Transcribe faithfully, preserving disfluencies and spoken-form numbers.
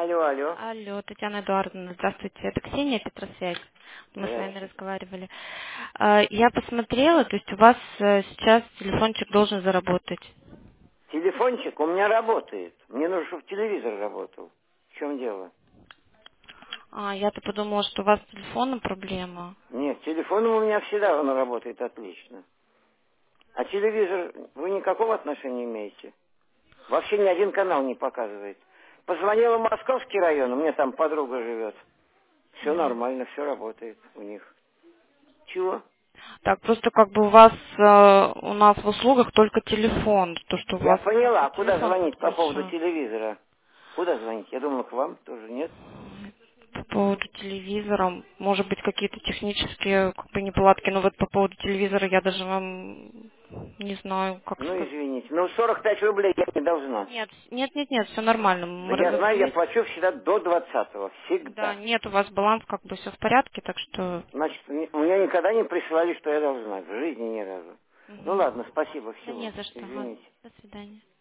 Алло, алло. Алло, Татьяна Эдуардовна, здравствуйте. Это Ксения Петросвязь. Мы с вами Здравствуйте. разговаривали. А, Я посмотрела, то есть у вас э, сейчас телефончик должен заработать. Телефончик у меня работает. Мне нужно, чтобы телевизор работал. В чем дело? А, я-то подумала, что у вас с телефоном проблема. Нет, телефон у меня всегда он работает отлично. А телевизор вы никакого отношения имеете? Вообще ни один канал не показывает. Позвонила в Московский район, у меня там подруга живет. Все Мгм. нормально, все работает у них. Чего? Так, просто как бы у вас, э, у нас в услугах только телефон, то, что у Я вас как поняла. бы А куда телефон звонить по поводу подключен. телевизора? Куда звонить? Я думал, к вам тоже нет. По поводу телевизора, может быть, какие-то технические как бы неполадки, но вот по поводу телевизора я даже вам не знаю, как Ну, сказать. извините. Ну, сорок пять рублей я не должна. Нет, нет, нет, нет, все нормально. Да Мы я знаю, я разобрались. плачу всегда до двадцатого. Да, Всегда. нет, у вас баланс, как бы все в порядке, так что... Значит, мне- у меня никогда не присылали, что я должна. В жизни ни разу. Ну Мгм. ладно, спасибо, Да всего. не за что. Ага. Извините. До свидания.